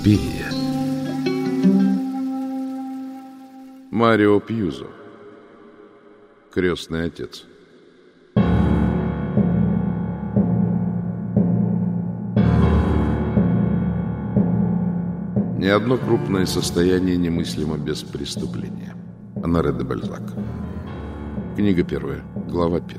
Суспирия. Марио Пьюзо. Крестный отец. Ни одно крупное состояние немыслимо без преступления. Оноре де Бальзак. Книга 1, глава 1.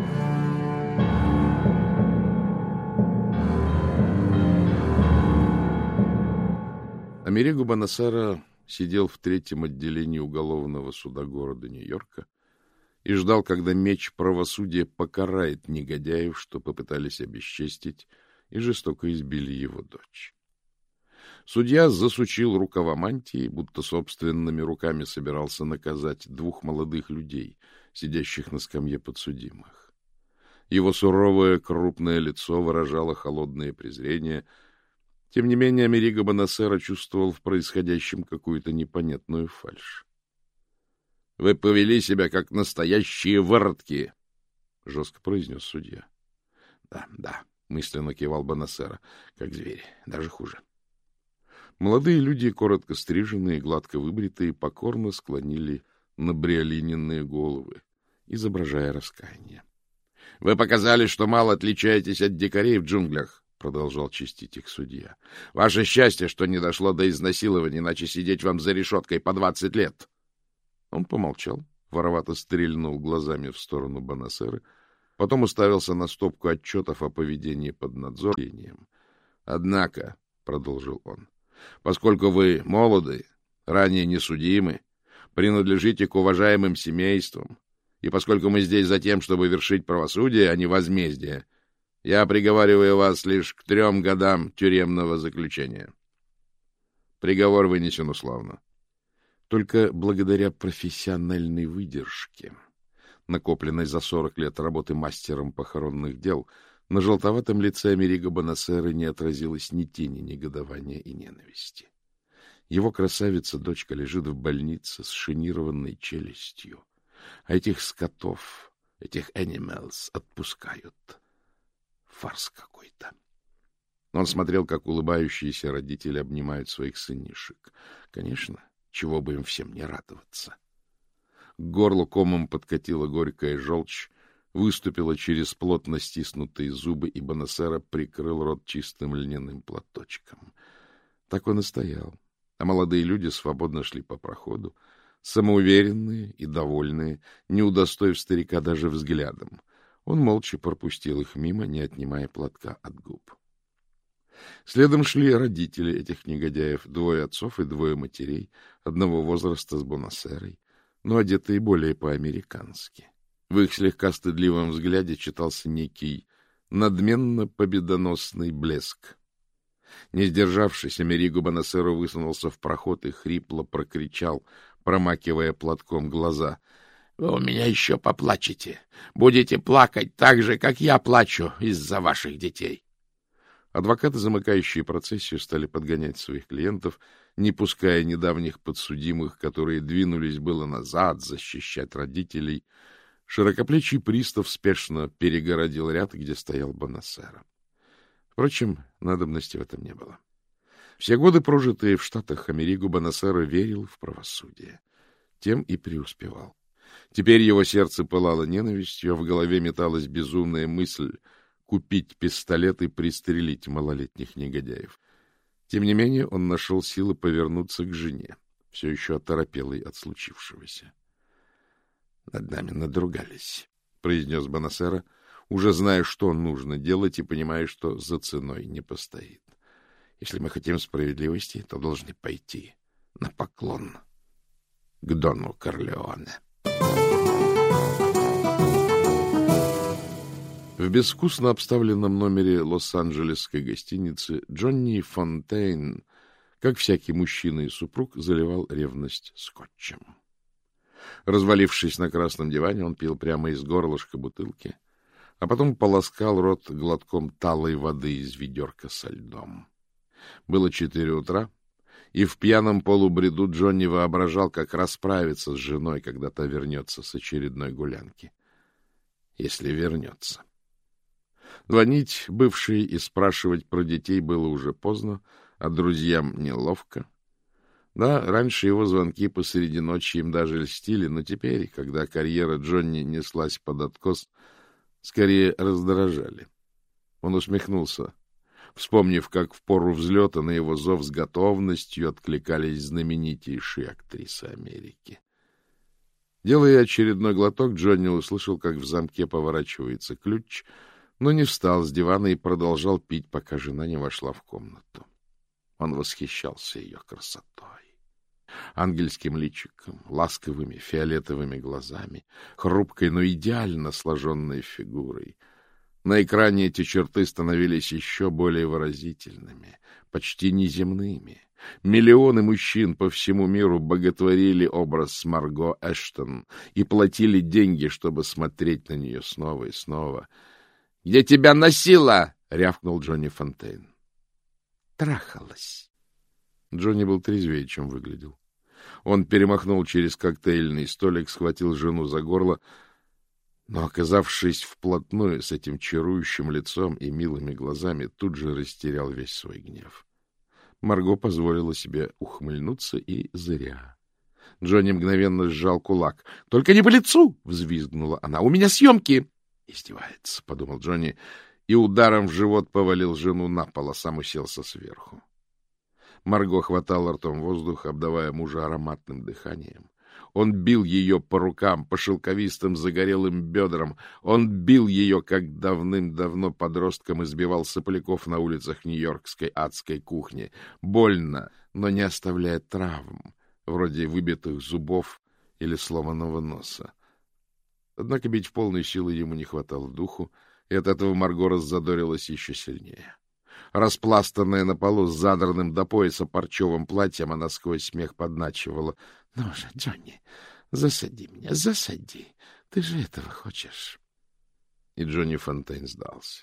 Америго Бонасера сидел в 3-м отделении уголовного суда города Нью-Йорка и ждал, когда меч правосудия покарает негодяев, что попытались обесчестить и жестоко избили его дочь. Судья засучил рукава мантии, будто собственными руками собирался наказать 2 молодых людей, сидящих на скамье подсудимых. Его суровое крупное лицо выражало холодное презрение. Тем не менее, Америго Бонасера чувствовал в происходящем какую-то непонятную фальшь. — Вы повели себя, как настоящие выродки, — жестко произнес судья. — Да, — мысленно кивал Бонасера, — как звери, даже хуже. Молодые люди, коротко стриженные, гладко выбритые, покорно склонили набриолиненные головы, изображая раскаяние. — Вы показали, что мало отличаетесь от дикарей в джунглях, — продолжал чистить их судья. — Ваше счастье, что не дошло до изнасилования, иначе сидеть вам за решеткой по 20 лет. Он помолчал, воровато стрельнул глазами в сторону Бонасеры, потом уставился на стопку отчетов о поведении под надзором. — Однако, — продолжил он, — поскольку вы молоды, ранее не судимы, принадлежите к уважаемым семействам, и поскольку мы здесь за тем, чтобы вершить правосудие, а не возмездие, я приговариваю вас лишь к 3 годам тюремного заключения. Приговор вынесен условно. Только благодаря профессиональной выдержке, накопленной за 40 лет работы мастером похоронных дел, на желтоватом лице Америго Бонасеры не отразилось ни тени негодования и ненависти. Его красавица-дочка лежит в больнице с шинированной челюстью, а этих скотов, этих animals, отпускают. Фарс какой-то. Он смотрел, как улыбающиеся родители обнимают своих сынишек. Конечно, чего бы им всем не радоваться. К горлу комом подкатила горькая желчь, выступила через плотно стиснутые зубы, и Бонасера прикрыл рот чистым льняным платочком. Так он и стоял, а молодые люди свободно шли по проходу, самоуверенные и довольные, не удостоив старика даже взглядом. Он молча пропустил их мимо, не отнимая платка от губ. Следом шли родители этих негодяев, 2 отцов и 2 матерей, одного возраста с Бонасерой, но одетые более по-американски. В их слегка стыдливом взгляде читался некий надменно победоносный блеск. Не сдержавшись, Америго Бонасера высунулся в проход и хрипло прокричал, промакивая платком глаза: — Вы у меня еще поплачете. Будете плакать так же, как я плачу из-за ваших детей. Адвокаты, замыкающие процессию, стали подгонять своих клиентов, не пуская недавних подсудимых, которые двинулись было назад защищать родителей. Широкоплечий пристав спешно перегородил ряд, где стоял Бонасера. Впрочем, надобности в этом не было. Все годы, прожитые в Штатах, Америго Бонасера верил в правосудие. Тем и преуспевал. Теперь его сердце пылало ненавистью, а в голове металась безумная мысль купить пистолет и пристрелить малолетних негодяев. Тем не менее, он нашел силы повернуться к жене, все еще оторопелой от случившегося. — Над нами надругались, — произнес Бонасера, уже зная, что нужно делать, и понимая, что за ценой не постоит. Если мы хотим справедливости, то должны пойти на поклон к Дону Корлеоне. В безвкусно обставленном номере лос-анджелесской гостиницы Джонни Фонтейн, как всякий мужчина и супруг, заливал ревность скотчем. Развалившись на красном диване, он пил прямо из горлышка бутылки, а потом полоскал рот глотком талой воды из ведерка со льдом. Было 4 утра, и в пьяном полубреду Джонни воображал, как расправиться с женой, когда та вернется с очередной гулянки. Если вернется. Звонить бывшей и спрашивать про детей было уже поздно, а друзьям неловко. Да, раньше его звонки посреди ночи им даже льстили, но теперь, когда карьера Джонни неслась под откос, скорее раздражали. Он усмехнулся, вспомнив, как в пору взлета на его зов с готовностью откликались знаменитейшие актрисы Америки. Делая очередной глоток, Джонни услышал, как в замке поворачивается ключ, но не встал с дивана и продолжал пить, пока жена не вошла в комнату. Он восхищался ее красотой, ангельским личиком, ласковыми фиолетовыми глазами, хрупкой, но идеально сложенной фигурой. На экране эти черты становились еще более выразительными, почти неземными. Миллионы мужчин по всему миру боготворили образ Марго Эштон и платили деньги, чтобы смотреть на нее снова и снова. — Где тебя носило? — рявкнул Джонни Фонтейн. — Трахалась. Джонни был трезвее, чем выглядел. Он перемахнул через коктейльный столик, схватил жену за горло, но, оказавшись вплотную с этим чарующим лицом и милыми глазами, тут же растерял весь свой гнев. Марго позволила себе ухмыльнуться, и зря. Джонни мгновенно сжал кулак. — Только не по лицу! — взвизгнула она. — У меня съемки! — Издевается, — подумал Джонни, и ударом в живот повалил жену на пол, а сам уселся сверху. Марго хватала ртом воздух, обдавая мужа ароматным дыханием. Он бил ее по рукам, по шелковистым загорелым бедрам. Он бил ее, как давным-давно подростком избивал сопляков на улицах нью-йоркской адской кухни. Больно, но не оставляя травм, вроде выбитых зубов или сломанного носа. Однако бить в полную силу ему не хватало духу, и от этого Марго раззадорилась еще сильнее. Распластанная на полу с задранным до пояса парчевым платьем, она сквозь смех подначивала. — Ну же, Джонни, засади меня, засади. Ты же этого хочешь. И Джонни Фонтейн сдался.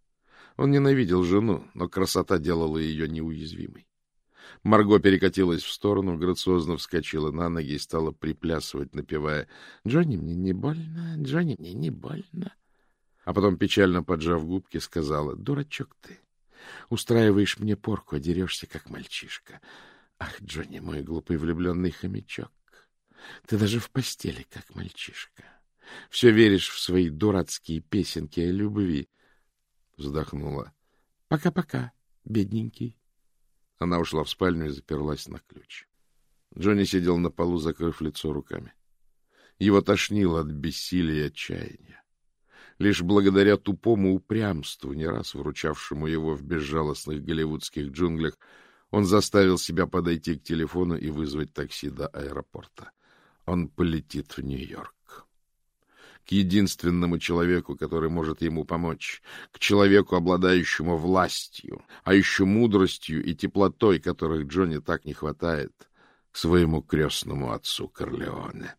Он ненавидел жену, но красота делала ее неуязвимой. Марго перекатилась в сторону, грациозно вскочила на ноги и стала приплясывать, напевая «Джонни, мне не больно, Джонни, мне не больно». А потом, печально поджав губки, сказала «Дурачок ты, устраиваешь мне порку, а дерешься, как мальчишка. Ах, Джонни, мой глупый влюбленный хомячок, ты даже в постели, как мальчишка. Все веришь в свои дурацкие песенки о любви». Вздохнула. «Пока-пока, бедненький». Она ушла в спальню и заперлась на ключ. Джонни сидел на полу, закрыв лицо руками. Его тошнило от бессилия и отчаяния. Лишь благодаря тупому упрямству, не раз выручавшему его в безжалостных голливудских джунглях, он заставил себя подойти к телефону и вызвать такси до аэропорта. Он полетит в Нью-Йорк. К единственному человеку, который может ему помочь, к человеку, обладающему властью, а еще мудростью и теплотой, которых Джонни так не хватает, к своему крестному отцу Корлеоне.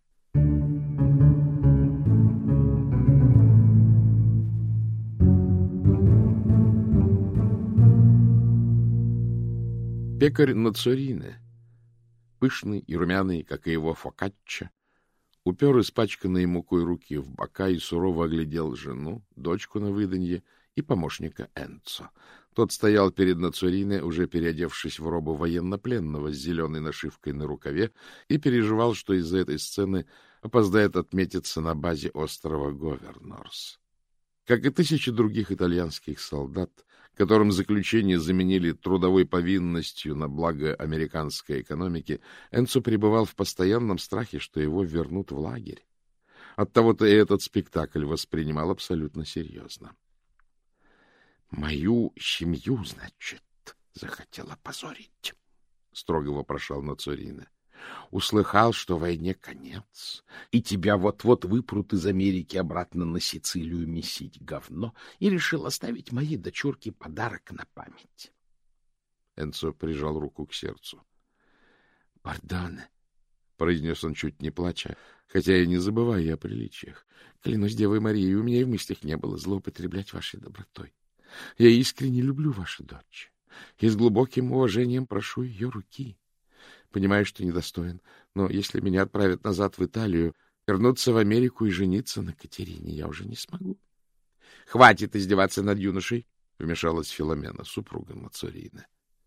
Пекарь Ноцорине, пышный и румяный, как и его фокаччо, упер испачканные мукой руки в бока и сурово оглядел жену, дочку на выданье и помощника Энцо. Тот стоял перед Ноцорине, уже переодевшись в робу военнопленного с зеленой нашивкой на рукаве, и переживал, что из-за этой сцены опоздает отметиться на базе острова Говернорс. Как и тысячи других итальянских солдат, которым заключение заменили трудовой повинностью на благо американской экономики, Энцо пребывал в постоянном страхе, что его вернут в лагерь. Оттого-то и этот спектакль воспринимал абсолютно серьезно. — Мою семью, значит, захотела позорить, — строго вопрошал Ноцорине. — Услыхал, что войне конец, и тебя вот-вот выпрут из Америки обратно на Сицилию месить говно, и решил оставить моей дочурке подарок на память. Энцо прижал руку к сердцу. — Пардон, — произнес он, чуть не плача, хотя и не забывая о приличиях. — Клянусь Девой Марией, у меня и в мыслях не было злоупотреблять вашей добротой. Я искренне люблю вашу дочь и с глубоким уважением прошу ее руки. Понимаю, что недостоин, но если меня отправят назад в Италию, вернуться в Америку и жениться на Катерине я уже не смогу. — Хватит издеваться над юношей, — вмешалась Филомена, супруга Ноцорине.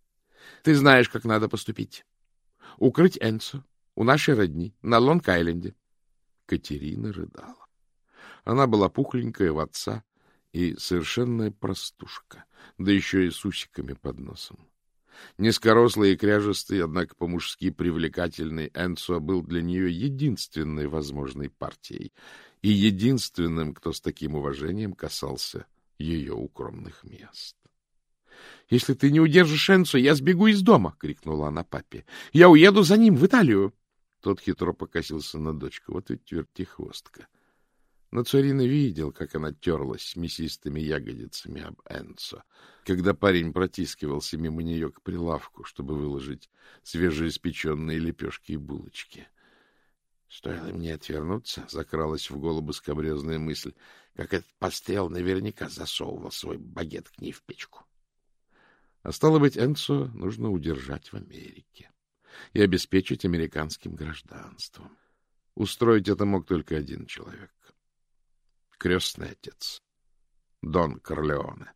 Ты знаешь, как надо поступить. Укрыть Энцо у нашей родни на Лонг-Айленде. Катерина рыдала. Она была пухленькая в отца и совершенная простушка, да еще и с усиками под носом. Низкорослый и кряжестый, однако по-мужски привлекательный Энцо был для нее единственной возможной партией и единственным, кто с таким уважением касался ее укромных мест. — Если ты не удержишь Энцо, я сбегу из дома! — крикнула она папе. — Я уеду за ним в Италию! Тот хитро покосился на дочку. Вот ведь вертихвостка. Но Цорина видел, как она терлась мясистыми ягодицами об Энцо, когда парень протискивался мимо нее к прилавку, чтобы выложить свежеиспеченные лепешки и булочки. Стоило мне отвернуться, закралась в голову скабрезная мысль, как этот пострел наверняка засовывал свой багет к ней в печку. А стало быть, Энцо нужно удержать в Америке и обеспечить американским гражданством. Устроить это мог только один человек. Крестный отец, Дон Корлеоне.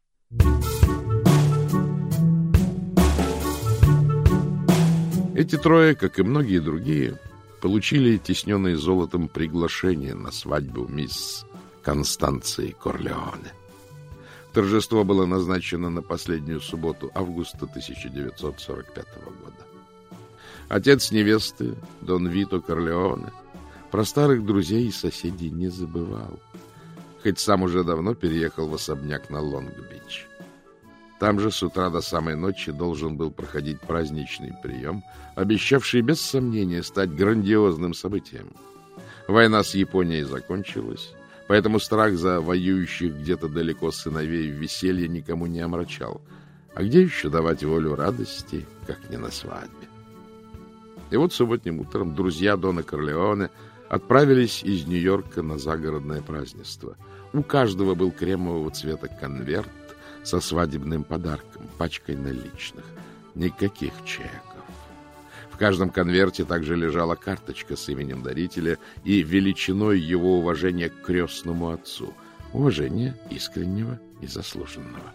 Эти трое, как и многие другие, получили тесненные золотом приглашение на свадьбу мисс Констанции Корлеоне. Торжество было назначено на последнюю субботу августа 1945 года. Отец невесты, Дон Вито Корлеоне, про старых друзей и соседей не забывал, хоть сам уже давно переехал в особняк на Лонг-Бич. Там же с утра до самой ночи должен был проходить праздничный прием, обещавший без сомнения стать грандиозным событием. Война с Японией закончилась, поэтому страх за воюющих где-то далеко сыновей в веселье никому не омрачал. А где еще давать волю радости, как не на свадьбе? И вот субботним утром друзья Дона Корлеоне отправились из Нью-Йорка на загородное празднество. У каждого был кремового цвета конверт со свадебным подарком, пачкой наличных. Никаких чеков. В каждом конверте также лежала карточка с именем дарителя и величиной его уважения к крестному отцу. Уважения искреннего и заслуженного.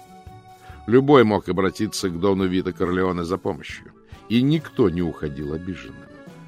Любой мог обратиться к Дону Вито Корлеоне за помощью, и никто не уходил обиженным.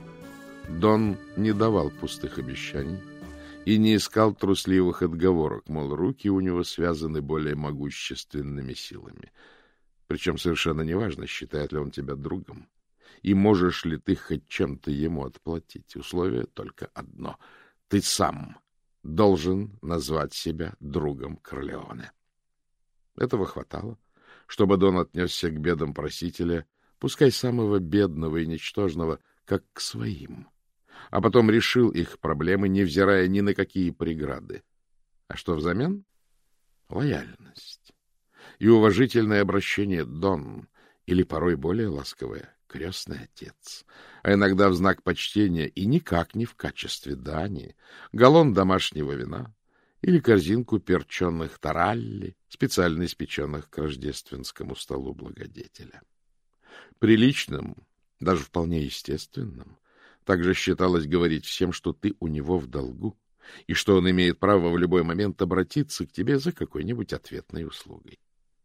Дон не давал пустых обещаний и не искал трусливых отговорок, мол, руки у него связаны более могущественными силами. Причем совершенно неважно, считает ли он тебя другом, и можешь ли ты хоть чем-то ему отплатить. Условие только одно — ты сам должен назвать себя другом Корлеоне. Этого хватало, чтобы Дон отнесся к бедам просителя, пускай самого бедного и ничтожного, как к своим, а потом решил их проблемы, невзирая ни на какие преграды. А что взамен? Лояльность и уважительное обращение «Дон», или порой более ласковое «крестный отец», а иногда в знак почтения и никак не в качестве дани галлон домашнего вина или корзинку перченых таралли, специально испеченных к рождественскому столу благодетеля. Приличным, даже вполне естественным, также считалось говорить всем, что ты у него в долгу, и что он имеет право в любой момент обратиться к тебе за какой-нибудь ответной услугой.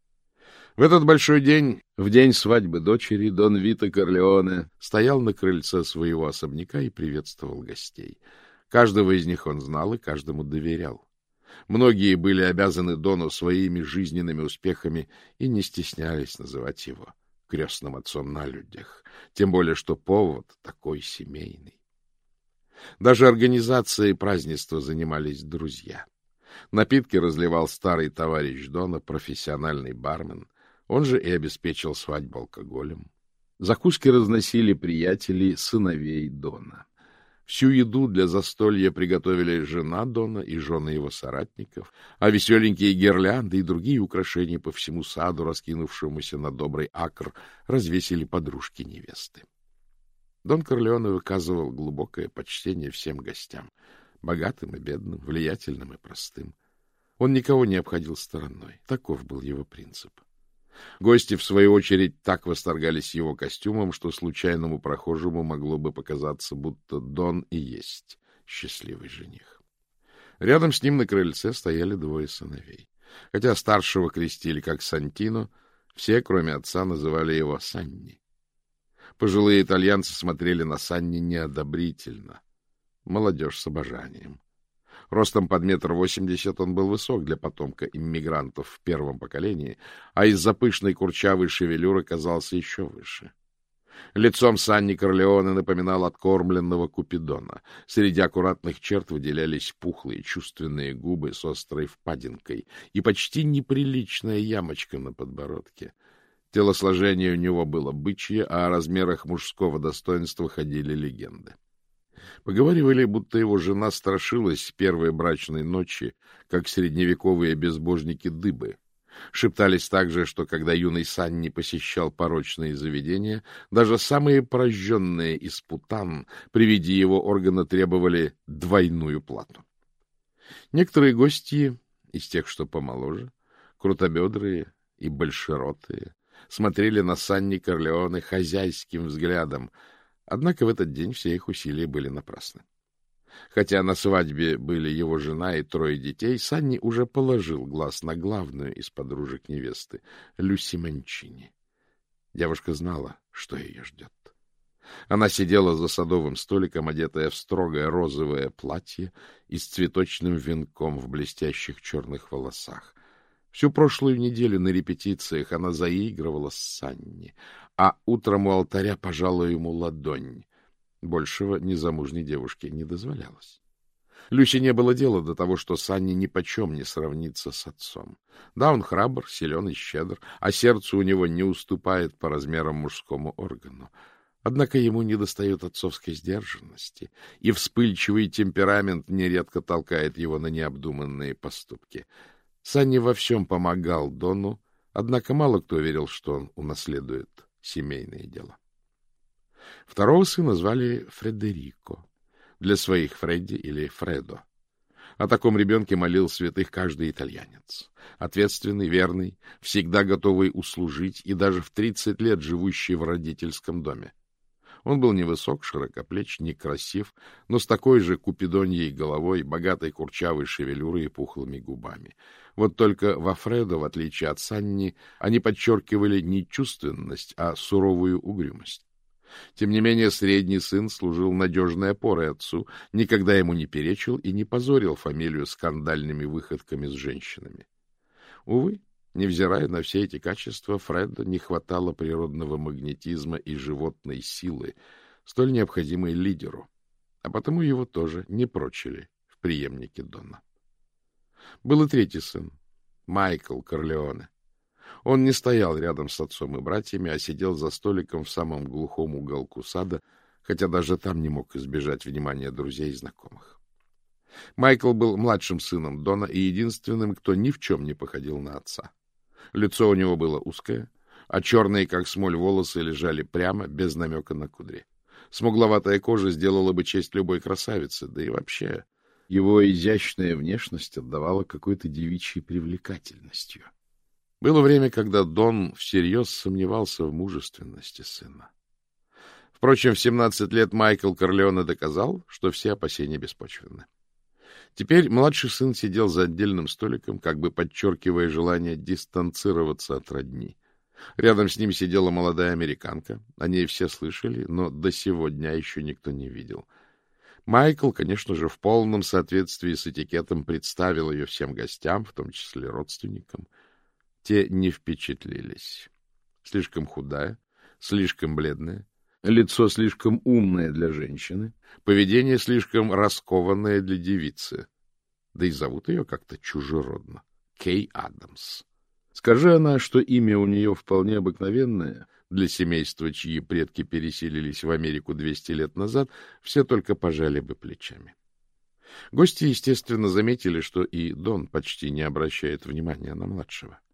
В этот большой день, в день свадьбы дочери, Дон Вито Корлеоне стоял на крыльце своего особняка и приветствовал гостей. Каждого из них он знал и каждому доверял. Многие были обязаны Дону своими жизненными успехами и не стеснялись называть его крестным отцом на людях, тем более что повод такой семейный. Даже организацией празднества занимались друзья. Напитки разливал старый товарищ Дона, профессиональный бармен, он же и обеспечил свадьбу алкоголем. Закуски разносили приятели сыновей Дона. Всю еду для застолья приготовили жена Дона и жены его соратников, а веселенькие гирлянды и другие украшения по всему саду, раскинувшемуся на добрый акр, развесили подружки невесты. Дон Корлеоне выказывал глубокое почтение всем гостям, богатым и бедным, влиятельным и простым. Он никого не обходил стороной. Таков был его принцип. Гости, в свою очередь, так восторгались его костюмом, что случайному прохожему могло бы показаться, будто Дон и есть счастливый жених. Рядом с ним на крыльце стояли двое сыновей. Хотя старшего крестили как Сантино, Все, кроме отца, называли его Санни. Пожилые итальянцы смотрели на Санни неодобрительно. Молодежь с обожанием. Ростом под 1,80 м он был высок для потомка иммигрантов в первом поколении, а из-за пышной курчавой шевелюры казался еще выше. Лицом Санни Корлеоне напоминал откормленного Купидона. Среди аккуратных черт выделялись пухлые чувственные губы с острой впадинкой и почти неприличная ямочка на подбородке. Телосложение у него было бычье, а о размерах мужского достоинства ходили легенды. Поговаривали, будто его жена страшилась первой брачной ночи, как средневековые безбожники дыбы. Шептались также, что когда юный Санни посещал порочные заведения, даже самые прожженные из путан при виде его органа требовали двойную плату. Некоторые гости, из тех, что помоложе, крутобедрые и большеротые, смотрели на Санни Корлеоне хозяйским взглядом, однако в этот день все их усилия были напрасны. Хотя на свадьбе были его жена и 3 детей, Санни уже положил глаз на главную из подружек невесты, Люси Манчини. Девушка знала, что ее ждет. Она сидела за садовым столиком, одетая в строгое розовое платье и с цветочным венком в блестящих черных волосах. Всю прошлую неделю на репетициях она заигрывала с Санни, а утром у алтаря пожала ему ладонь. Большего незамужней девушке не дозволялось. Люсе не было дела до того, что Санни нипочем не сравнится с отцом. Да, он храбр, силен и щедр, а сердце у него не уступает по размерам мужскому органу. Однако ему недостает отцовской сдержанности, и вспыльчивый темперамент нередко толкает его на необдуманные поступки. Санни во всем помогал Дону, однако мало кто верил, что он унаследует семейное дело. Второго сына звали Фредерико, для своих Фредди или Фредо. О таком ребенке молил святых каждый итальянец. Ответственный, верный, всегда готовый услужить и даже в 30 лет живущий в родительском доме. Он был невысок, широкоплеч, некрасив, но с такой же купидоньей головой, богатой курчавой шевелюрой и пухлыми губами. Вот только во Фредо, в отличие от Санни, они подчеркивали не чувственность, а суровую угрюмость. Тем не менее, средний сын служил надежной опорой отцу, никогда ему не перечил и не позорил фамилию скандальными выходками с женщинами. Увы, невзирая на все эти качества, Фредо не хватало природного магнетизма и животной силы, столь необходимой лидеру, а потому его тоже не прочили в преемнике Дона. Был и третий сын, Майкл Корлеоне. Он не стоял рядом с отцом и братьями, а сидел за столиком в самом глухом уголку сада, хотя даже там не мог избежать внимания друзей и знакомых. Майкл был младшим сыном Дона и единственным, кто ни в чем не походил на отца. Лицо у него было узкое, а черные, как смоль, волосы лежали прямо, без намека на кудри. Смугловатая кожа сделала бы честь любой красавице, да и вообще его изящная внешность отдавала какой-то девичьей привлекательностью. Было время, когда Дон всерьез сомневался в мужественности сына. Впрочем, в 17 лет Майкл Корлеоне доказал, что все опасения беспочвенны. Теперь младший сын сидел за отдельным столиком, как бы подчеркивая желание дистанцироваться от родни. Рядом с ним сидела молодая американка. О ней все слышали, но до сего дня еще никто не видел. Майкл, конечно же, в полном соответствии с этикетом представил ее всем гостям, в том числе родственникам. Те не впечатлились. Слишком худая, слишком бледная, лицо слишком умное для женщины, поведение слишком раскованное для девицы. Да и зовут ее как-то чужеродно. Кей Адамс. Скажи она, что имя у нее вполне обыкновенное для семейства, чьи предки переселились в Америку 200 лет назад, все только пожали бы плечами. Гости, естественно, заметили, что и Дон почти не обращает внимания на младшего.